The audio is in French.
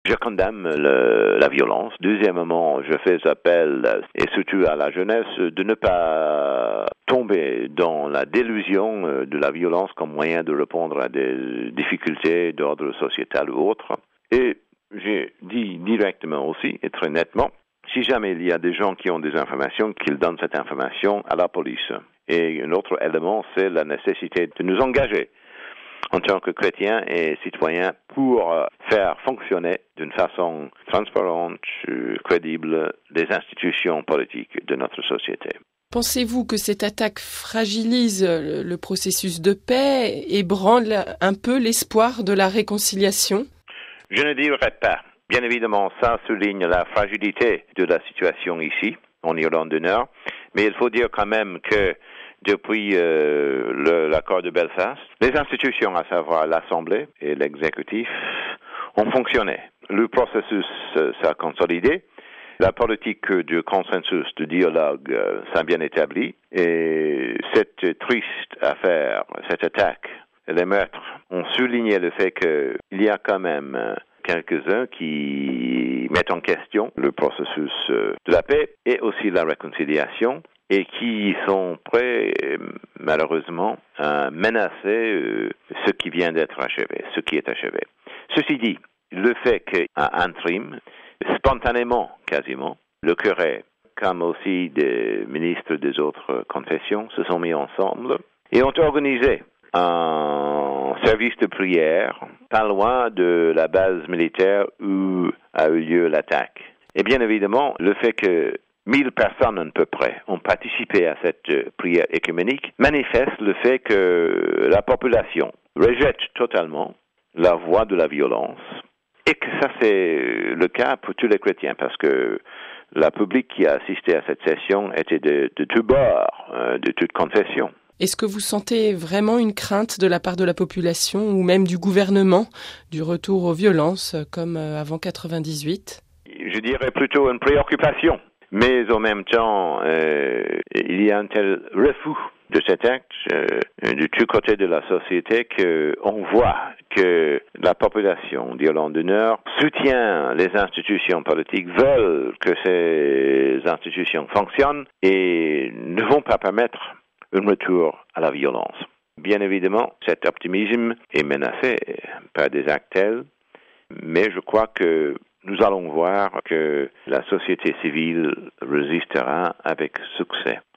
je condamne la violence. Deuxièmement, je fais appel, et surtout à la jeunesse, de ne pas tomber dans la délusion de la violence comme moyen de répondre à des difficultés d'ordre sociétal ou autre. Et j'ai dit directement aussi, et très nettement, si jamais il y a des gens qui ont des informations, qu'ils donnent cette information à la police. Et un autre élément, c'est la nécessité de nous engager en tant que chrétiens et citoyens pour faire fonctionner d'une façon transparente, crédible, les institutions politiques de notre société. Pensez-vous que cette attaque fragilise le processus de paix, ébranle un peu l'espoir de la réconciliation ? Je ne dirais pas. Bien évidemment, ça souligne la fragilité de la situation ici, en Irlande du Nord, mais il faut dire quand même que depuis l'accord de Belfast, les institutions, à savoir l'Assemblée et l'exécutif, ont fonctionné. Le processus s'est consolidé. La politique de consensus, de dialogue, s'est bien établie. Et cette triste affaire, cette attaque, les meurtres, ont souligné le fait qu'il y a quand même quelques-uns qui mettent en question le processus de la paix et aussi la réconciliation, et qui sont prêts, malheureusement, à menacer ce qui vient d'être achevé, ce qui est achevé. Ceci dit, le fait qu'à interim, spontanément, quasiment, le curé, comme aussi des ministres des autres confessions, se sont mis ensemble et ont organisé un service de prière pas loin de la base militaire où a eu lieu l'attaque. Et bien évidemment, le fait que 1000 personnes à peu près ont participé à cette prière écuménique manifeste le fait que la population rejette totalement la voie de la violence et que ça c'est le cas pour tous les chrétiens parce que la public qui a assisté à cette session était de tous bords, de toute confession. Est-ce que vous sentez vraiment une crainte de la part de la population ou même du gouvernement du retour aux violences comme avant 98 ? Je dirais plutôt une préoccupation. Mais en même temps, il y a un tel refus de cet acte de tous côtés de la société qu'on voit que la population d'Irlande du Nord soutient les institutions politiques, veulent que ces institutions fonctionnent et ne vont pas permettre un retour à la violence. Bien évidemment, cet optimisme est menacé par des actes tels, mais je crois que nous allons voir que la société civile résistera avec succès.